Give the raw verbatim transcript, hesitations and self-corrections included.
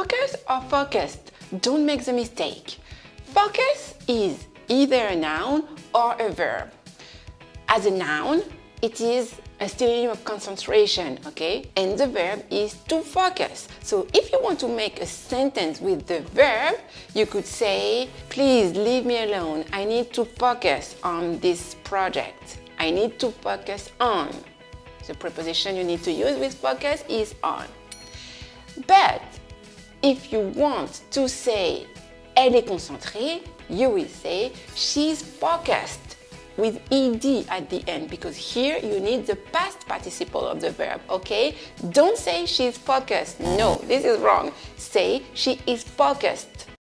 Focus or focused? Don't make the mistake. Focus is either a noun or a verb. As a noun, it is a synonym of concentration, okay? And the verb is to focus. So if you want to make a sentence with the verb, you could say, please leave me alone. I need to focus on this project. I need to focus on. The preposition you need to use with focus is on. But if you want to say elle est concentrée, you will say she's focused with ed at the end, because here you need the past participle of the verb, okay? Don't say she's focused. No, this is wrong. Say she is focused